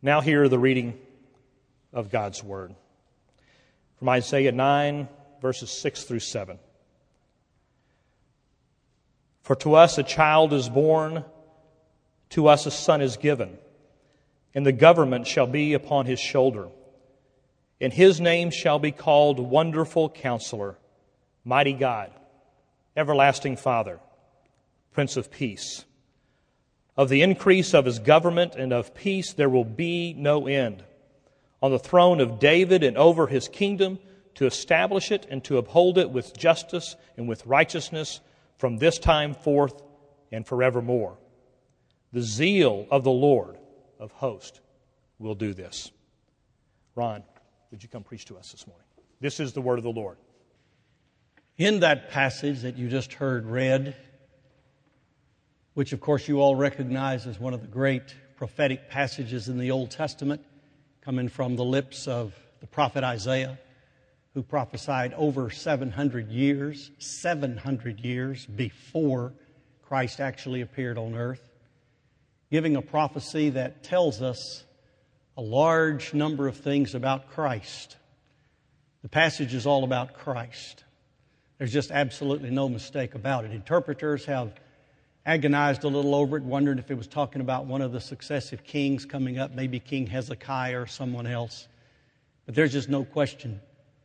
Now hear the reading of God's Word. From Isaiah 9, verses 6 through 7. For to us a child is born, to us a son is given, and the government shall be upon his shoulder. And his name shall be called Wonderful Counselor, Mighty God, Everlasting Father, Prince of Peace. Of the increase of his government and of peace there will be no end. On the throne of David and over his kingdom, to establish it and to uphold it with justice and with righteousness from this time forth and forevermore. The zeal of the Lord of hosts will do this. Ron, would you come preach to us this morning? This is the word of the Lord. In that passage that you just heard read, which of course you all recognize as one of the great prophetic passages in the Old Testament, coming from the lips of the prophet Isaiah, who prophesied over 700 years before Christ actually appeared on earth, giving a prophecy that tells us a large number of things about Christ. The passage is all about Christ. There's just absolutely no mistake about it. Interpreters have agonized a little over it, wondering if it was talking about one of the successive kings coming up, maybe King Hezekiah or someone else. But there's just no question.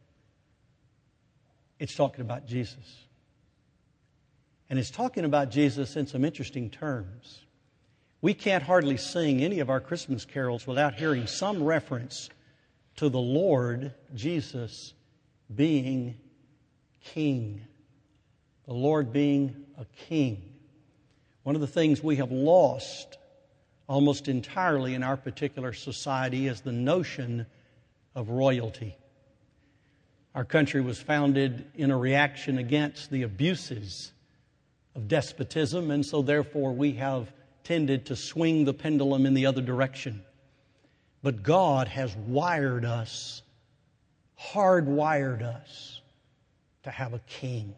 It's talking about Jesus. And it's talking about Jesus in some interesting terms. We can't hardly sing any of our Christmas carols without hearing some reference to the Lord Jesus being King. The Lord being a King. One of the things we have lost almost entirely in our particular society is the notion of royalty. Our country was founded in a reaction against the abuses of despotism, and so therefore we have tended to swing the pendulum in the other direction. But God has wired us, hardwired us to have a king.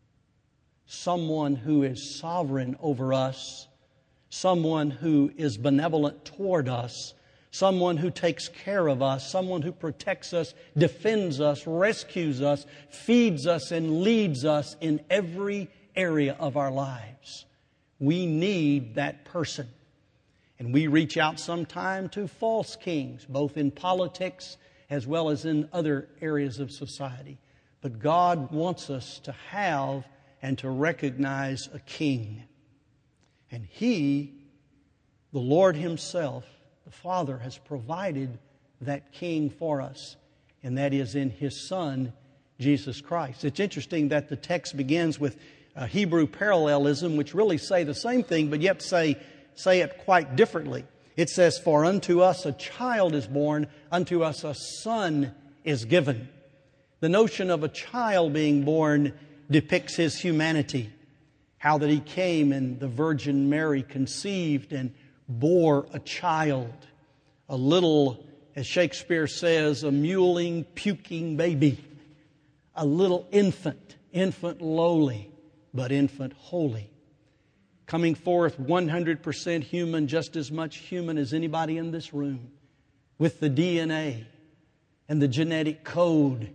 Someone who is sovereign over us, someone who is benevolent toward us, someone who takes care of us, someone who protects us, defends us, rescues us, feeds us, and leads us in every area of our lives. We need that person. And we reach out sometime to false kings, both in politics as well as in other areas of society. But God wants us to have and to recognize a king. And He, the Lord Himself, the Father, has provided that king for us, and that is in His Son, Jesus Christ. It's interesting that the text begins with a Hebrew parallelism, which really say the same thing, but yet say it quite differently. It says, "For unto us a child is born, unto us a son is given." The notion of a child being born depicts His humanity, how that He came and the Virgin Mary conceived and bore a child, a little, as Shakespeare says, a mewling, puking baby, a little infant lowly, but infant holy, coming forth 100% human, just as much human as anybody in this room, with the DNA and the genetic code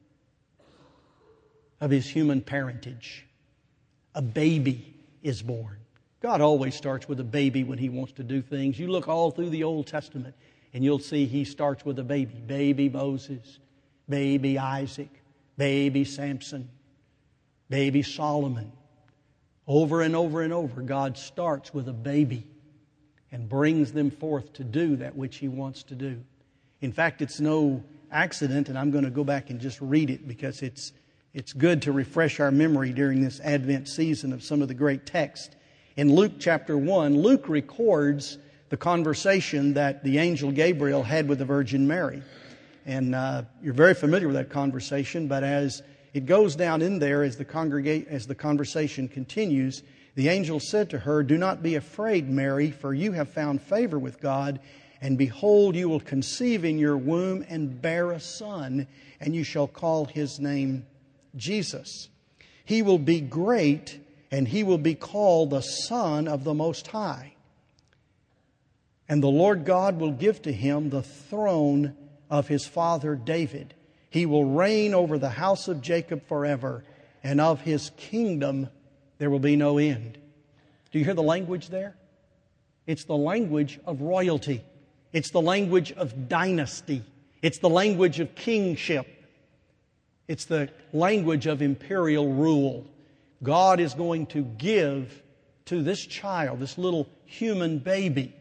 of His human parentage. A baby is born. God always starts with a baby when He wants to do things. You look all through the Old Testament and you'll see He starts with a baby. Baby Moses, baby Isaac, baby Samson, baby Solomon. Over and over and over, God starts with a baby and brings them forth to do that which He wants to do. In fact, it's no accident, and I'm going to go back and just read it because it's good to refresh our memory during this Advent season of some of the great texts. In Luke chapter 1, Luke records the conversation that the angel Gabriel had with the Virgin Mary. And you're very familiar with that conversation, but as it goes down in there, as the conversation continues, the angel said to her, "Do not be afraid, Mary, for you have found favor with God, and behold, you will conceive in your womb and bear a son, and you shall call His name Jesus. He will be great, and He will be called the Son of the Most High. And the Lord God will give to him the throne of his father David. He will reign over the house of Jacob forever, and of his kingdom there will be no end. Do you hear the language there? It's the language of royalty. It's the language of dynasty. It's the language of kingship. It's the language of imperial rule. God is going to give to this child, this little human baby,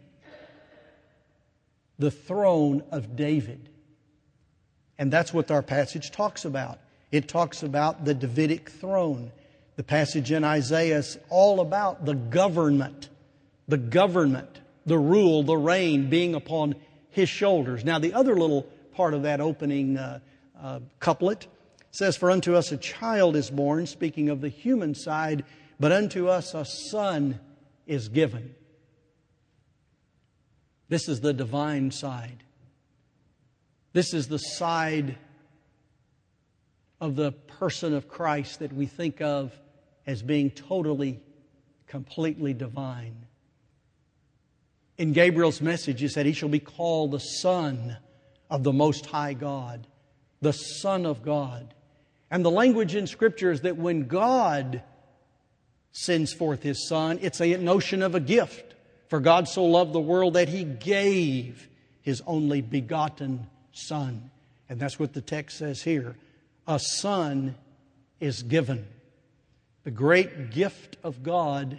the throne of David. And that's what our passage talks about. It talks about the Davidic throne. The passage in Isaiah is all about the government, the rule, the reign being upon his shoulders. Now, the other little part of that opening couplet says, "For unto us a child is born," speaking of the human side, "but unto us a son is given." This is the divine side. This is the side of the person of Christ that we think of as being totally, completely divine. In Gabriel's message, he said, "He shall be called the Son of the Most High God," the Son of God. And the language in Scripture is that when God sends forth His Son, it's a notion of a gift. For God so loved the world that He gave His only begotten Son. And that's what the text says here. A son is given. The great gift of God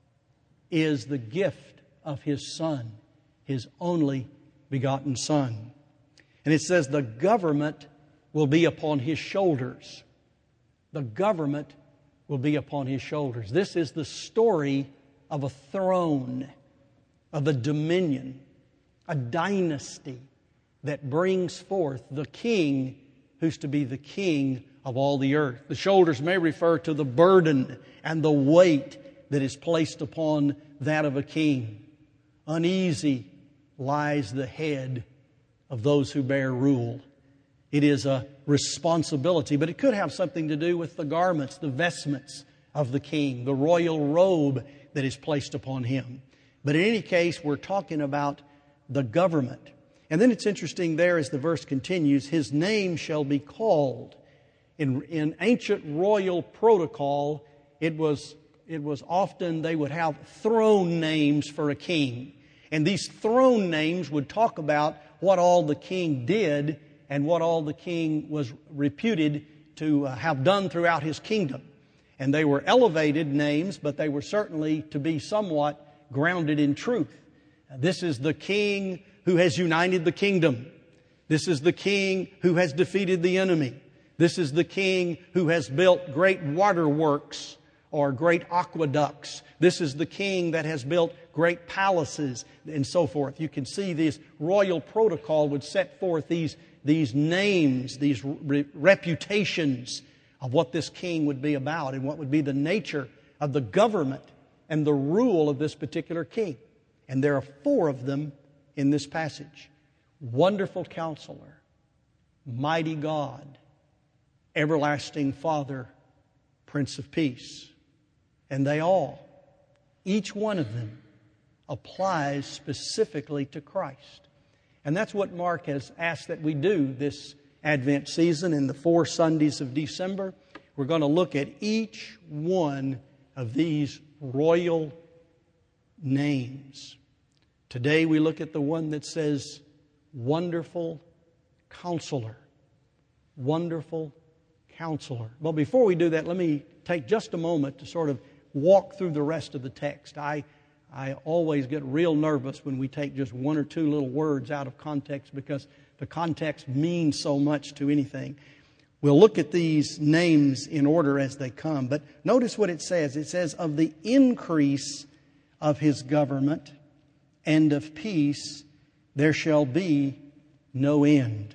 is the gift of His Son, His only begotten Son. And it says the government will be upon His shoulders. The government will be upon His shoulders. This is the story of a throne, of a dominion, a dynasty that brings forth the king who's to be the king of all the earth. The shoulders may refer to the burden and the weight that is placed upon that of a king. Uneasy lies the head of those who bear rule. It is a responsibility, but it could have something to do with the garments, the vestments of the king, the royal robe that is placed upon him. But in any case, we're talking about the government. And then it's interesting there as the verse continues, His name shall be called. In ancient royal protocol, it was often they would have throne names for a king. And these throne names would talk about what all the king did and what all the king was reputed to have done throughout his kingdom. And they were elevated names, but they were certainly to be somewhat grounded in truth. This is the king who has united the kingdom. This is the king who has defeated the enemy. This is the king who has built great waterworks or great aqueducts. This is the king that has built great palaces and so forth. You can see this royal protocol would set forth these names, these reputations of what this king would be about and what would be the nature of the government and the rule of this particular king. And there are 4 of them in this passage. Wonderful Counselor, Mighty God, Everlasting Father, Prince of Peace. And they all, each one of them, applies specifically to Christ. And that's what Mark has asked that we do this Advent season in the 4 Sundays of December. We're going to look at each one of these royal names. Today we look at the one that says, Wonderful Counselor. Wonderful Counselor. Well, before we do that, let me take just a moment to sort of walk through the rest of the text. I always get real nervous when we take just 1 or 2 little words out of context because the context means so much to anything. We'll look at these names in order as they come. But notice what it says. It says, of the increase of His government and of peace there shall be no end.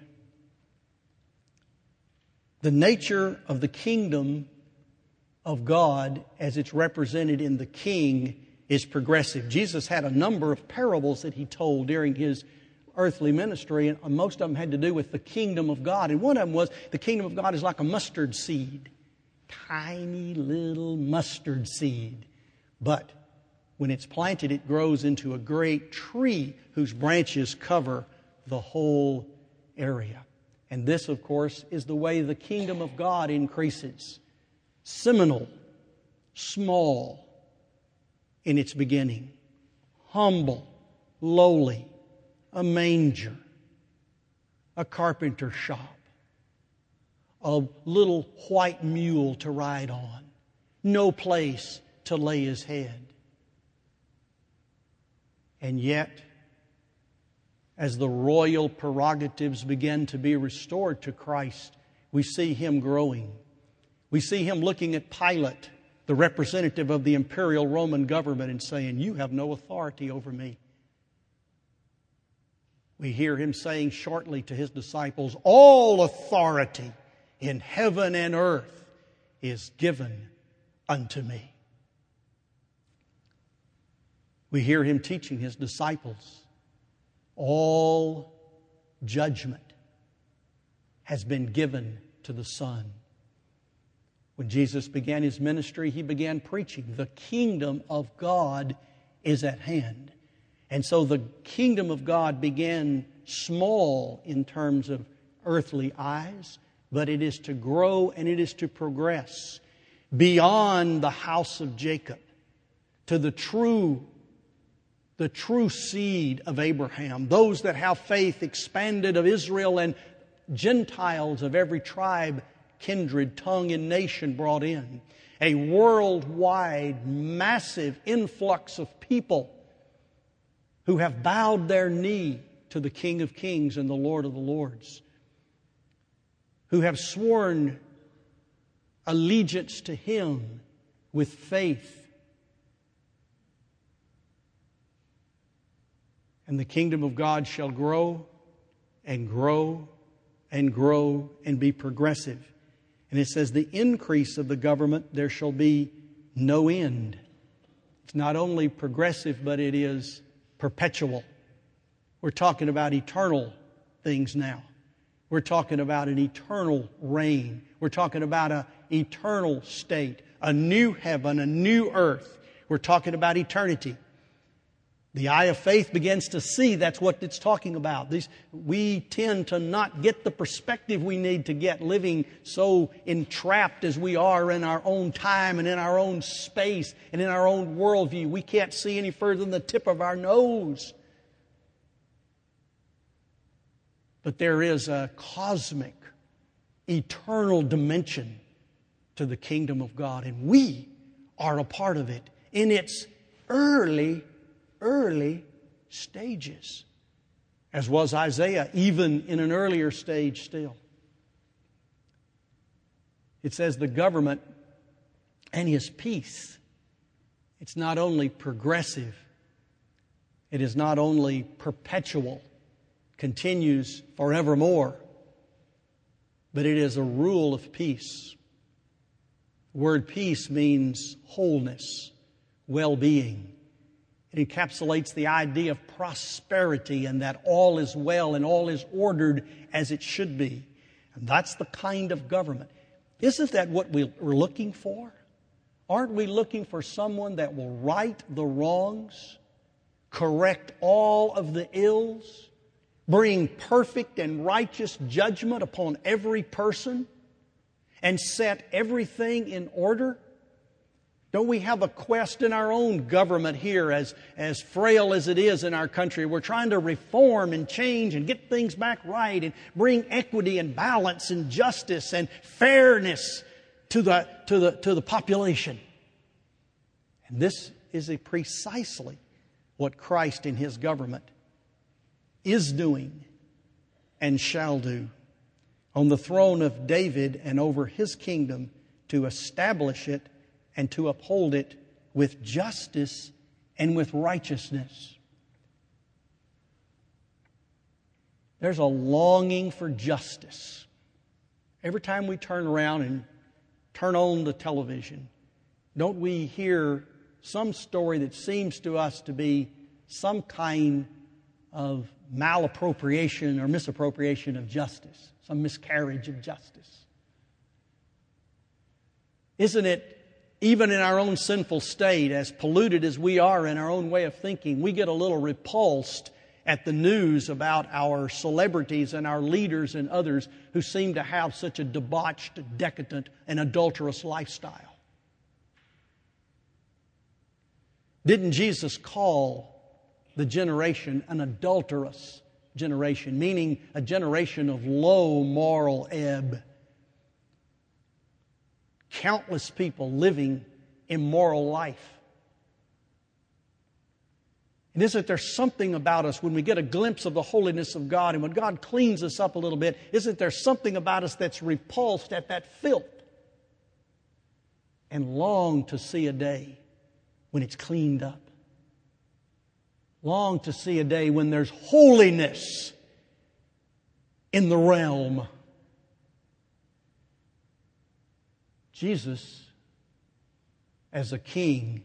The nature of the kingdom of God as it's represented in the king is progressive. Jesus had a number of parables that He told during His earthly ministry, and most of them had to do with the kingdom of God. And one of them was, the kingdom of God is like a mustard seed. Tiny little mustard seed. But When it's planted, it grows into a great tree whose branches cover the whole area. And this, of course, is the way the kingdom of God increases. Seminal, small in its beginning, humble, lowly, a manger, a carpenter shop, a little white mule to ride on, no place to lay his head. And yet, as the royal prerogatives begin to be restored to Christ, we see Him growing. We see Him looking at Pilate, the representative of the imperial Roman government, and saying, "You have no authority over me." We hear Him saying shortly to His disciples, "All authority in heaven and earth is given unto me." We hear Him teaching His disciples, all judgment has been given to the Son. When Jesus began His ministry, He began preaching, the kingdom of God is at hand. And so the kingdom of God began small in terms of earthly eyes, but it is to grow and it is to progress beyond the house of Jacob to the true seed of Abraham, those that have faith expanded of Israel and Gentiles of every tribe, kindred, tongue, and nation brought in. A worldwide, massive influx of people who have bowed their knee to the King of Kings and the Lord of the Lords, who have sworn allegiance to Him with faith. And the kingdom of God shall grow and grow and grow and be progressive. And it says, the increase of the government, there shall be no end. It's not only progressive, but it is perpetual. We're talking about eternal things now. We're talking about an eternal reign. We're talking about an eternal state, a new heaven, a new earth. We're talking about eternity. The eye of faith begins to see that's what it's talking about. We tend to not get the perspective we need to get living so entrapped as we are in our own time and in our own space and in our own worldview. We can't see any further than the tip of our nose. But there is a cosmic, eternal dimension to the kingdom of God, and we are a part of it in its early stages, as was Isaiah, even in an earlier stage still. It says the government and His peace, it's not only progressive, it is not only perpetual, continues forevermore, but it is a rule of peace. The word peace means wholeness, well-being. It encapsulates the idea of prosperity and that all is well and all is ordered as it should be. And that's the kind of government. Isn't that what we're looking for? Aren't we looking for someone that will right the wrongs, correct all of the ills, bring perfect and righteous judgment upon every person, and set everything in order? Don't we have a quest in our own government here, as frail as it is in our country? We're trying to reform and change and get things back right and bring equity and balance and justice and fairness to the population. And this is precisely what Christ in His government is doing and shall do on the throne of David and over His kingdom, to establish it and to uphold it with justice and with righteousness. There's a longing for justice. Every time we turn around and turn on the television, don't we hear some story that seems to us to be some kind of malappropriation or misappropriation of justice, some miscarriage of justice? Isn't it even in our own sinful state, as polluted as we are in our own way of thinking, we get a little repulsed at the news about our celebrities and our leaders and others who seem to have such a debauched, decadent, and adulterous lifestyle. Didn't Jesus call the generation an adulterous generation, meaning a generation of low moral ebb? Countless people living immoral life. And isn't there something about us when we get a glimpse of the holiness of God and when God cleans us up a little bit, isn't there something about us that's repulsed at that filth and long to see a day when it's cleaned up? Long to see a day when there's holiness in the realm. Jesus, as a king,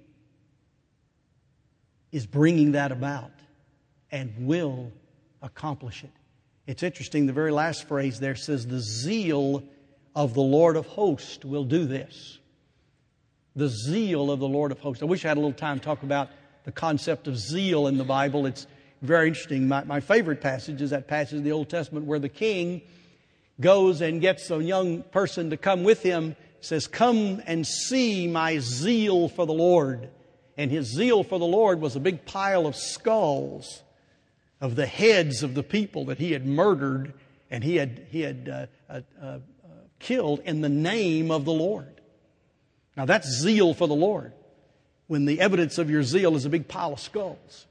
is bringing that about and will accomplish it. It's interesting, the very last phrase there says, the zeal of the Lord of hosts will do this. The zeal of the Lord of hosts. I wish I had a little time to talk about the concept of zeal in the Bible. It's very interesting. My favorite passage is that passage in the Old Testament where the king goes and gets a young person to come with him, says, come and see my zeal for the Lord. And his zeal for the Lord was a big pile of skulls of the heads of the people that he had murdered and he had killed in the name of the Lord. Now that's zeal for the Lord, when the evidence of your zeal is a big pile of skulls.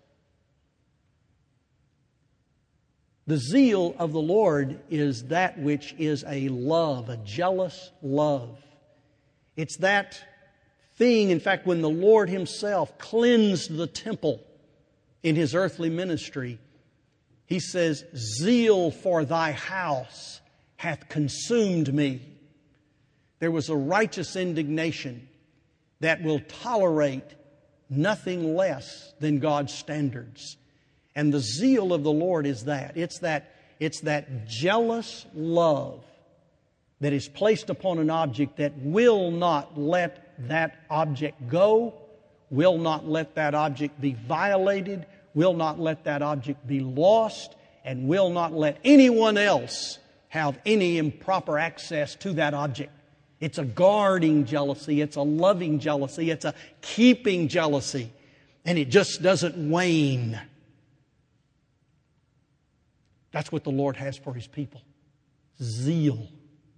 The zeal of the Lord is that which is a love, a jealous love. It's that thing, in fact, when the Lord Himself cleansed the temple in His earthly ministry, He says, zeal for thy house hath consumed me. There was a righteous indignation that will tolerate nothing less than God's standards. And the zeal of the Lord is that. It's that jealous love that is placed upon an object that will not let that object go, will not let that object be violated, will not let that object be lost, and will not let anyone else have any improper access to that object. It's a guarding jealousy, it's a loving jealousy, it's a keeping jealousy, and it just doesn't wane. That's what the Lord has for His people. Zeal.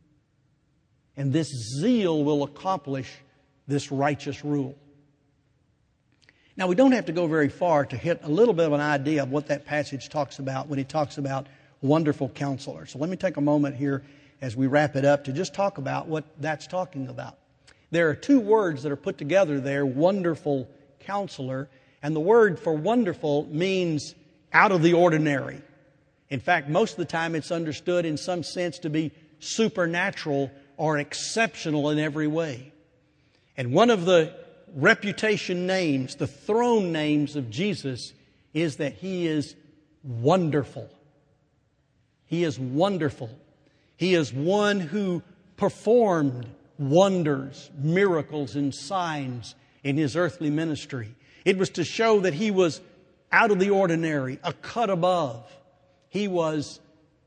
And this zeal will accomplish this righteous rule. Now, we don't have to go very far to hit a little bit of an idea of what that passage talks about when it talks about wonderful counselor. So let me take a moment here as we wrap it up to just talk about what that's talking about. There are two words that are put together there, wonderful counselor, and the word for wonderful means out of the ordinary. In fact, most of the time it's understood in some sense to be supernatural or exceptional in every way. And one of the reputation names, the throne names of Jesus, is that He is wonderful. He is wonderful. He is one who performed wonders, miracles, and signs in His earthly ministry. It was to show that He was out of the ordinary, a cut above. He was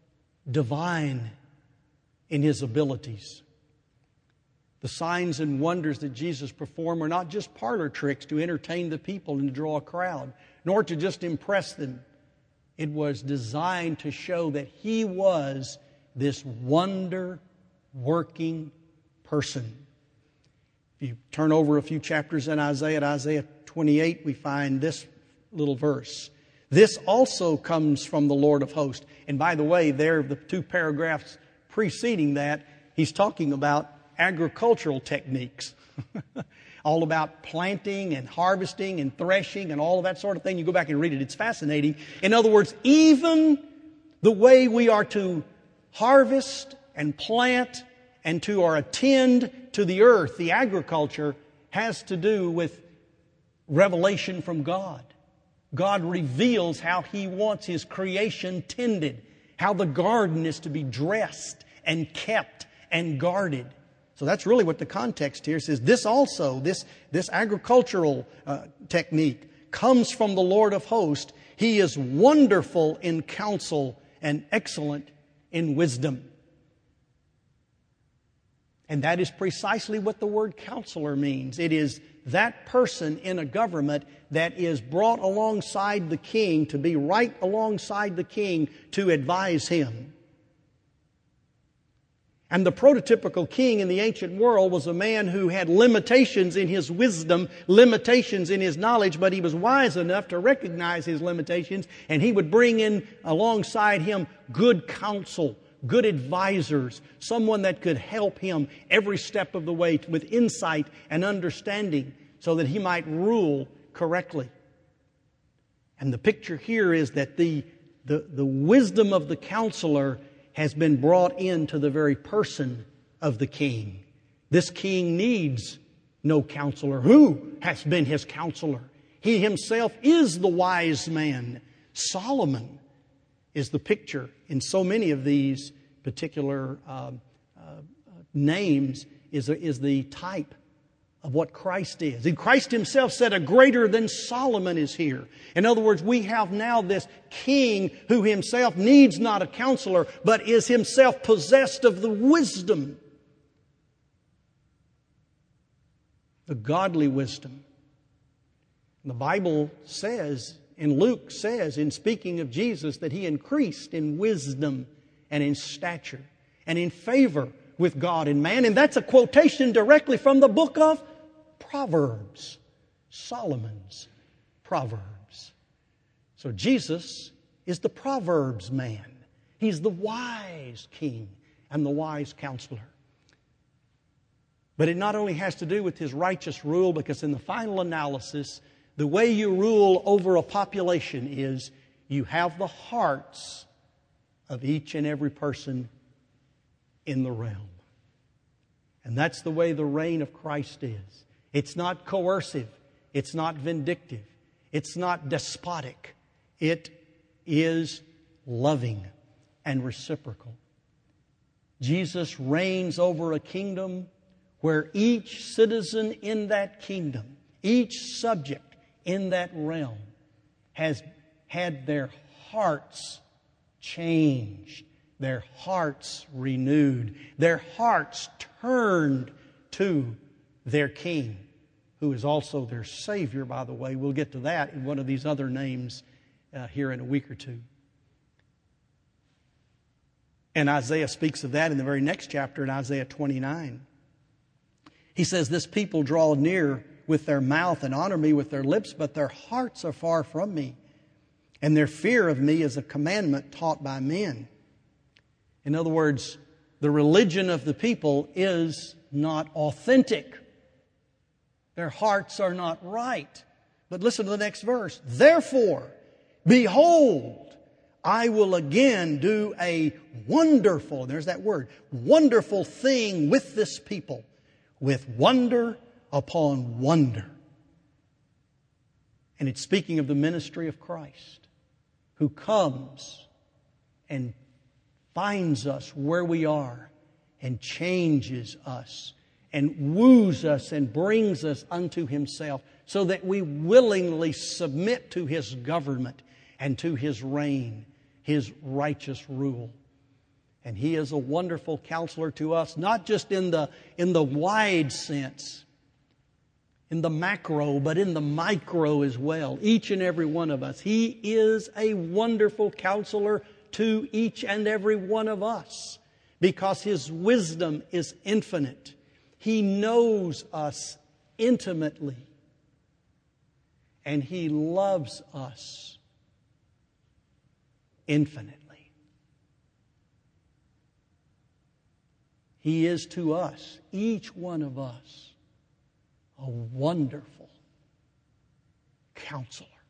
divine in His abilities. The signs and wonders that Jesus performed were not just parlor tricks to entertain the people and to draw a crowd, nor to just impress them. It was designed to show that He was this wonder-working person. If you turn over a few chapters in Isaiah 28, we find this little verse. This also comes from the Lord of hosts. And by the way, there, the two paragraphs preceding that, he's talking about agricultural techniques. All about planting and harvesting and threshing and all of that sort of thing. You go back and read it. It's fascinating. In other words, even the way we are to harvest and plant and to or attend to the earth, the agriculture, has to do with revelation from God. God reveals how He wants His creation tended, how the garden is to be dressed and kept and guarded. So that's really what the context here says. This also, this agricultural technique comes from the Lord of hosts. He is wonderful in counsel and excellent in wisdom. And that is precisely what the word counselor means. It is that person in a government that is brought alongside the king, to be right alongside the king, to advise him. And the prototypical king in the ancient world was a man who had limitations in his wisdom, limitations in his knowledge, but he was wise enough to recognize his limitations, and he would bring in alongside him good counsel, good advisors, someone that could help him every step of the way with insight and understanding so that he might rule correctly. And the picture here is that the wisdom of the counselor has been brought into the very person of the king. This king needs no counselor. Who has been his counselor? He himself is the wise man. Solomon is the picture in so many of these particular names, is the type of what Christ is. And Christ himself said, a greater than Solomon is here. In other words, we have now this king who himself needs not a counselor, but is himself possessed of the wisdom, the godly wisdom. The Bible says, and Luke says, in speaking of Jesus, that he increased in wisdom and in stature and in favor with God and man. And that's a quotation directly from the book of Proverbs, Solomon's Proverbs. So Jesus is the Proverbs man. He's the wise king and the wise counselor. But it not only has to do with his righteous rule, because in the final analysis, the way you rule over a population is you have the hearts of each and every person in the realm. And that's the way the reign of Christ is. It's not coercive. It's not vindictive. It's not despotic. It is loving and reciprocal. Jesus reigns over a kingdom where each citizen in that kingdom, each subject in that realm, has had their hearts changed, their hearts renewed, their hearts turned to their King, who is also their Savior, by the way. We'll get to that in one of these other names here in a week or two. And Isaiah speaks of that in the very next chapter, in Isaiah 29. He says, this people draw near with their mouth and honor me with their lips, but their hearts are far from me, and their fear of me is a commandment taught by men. In other words, the religion of the people is not authentic. Their hearts are not right. But listen to the next verse. Therefore, behold, I will again do a wonderful, there's that word, wonderful thing with this people, with wonder upon wonder. And it's speaking of the ministry of Christ, who comes and finds us where we are and changes us and woos us and brings us unto Himself so that we willingly submit to His government and to His reign, His righteous rule. And He is a wonderful counselor to us, not just in the wide sense, in the macro, but in the micro as well. Each and every one of us. He is a wonderful counselor to each and every one of us because His wisdom is infinite. He knows us intimately, and He loves us infinitely. He is to us, each one of us, a wonderful counselor.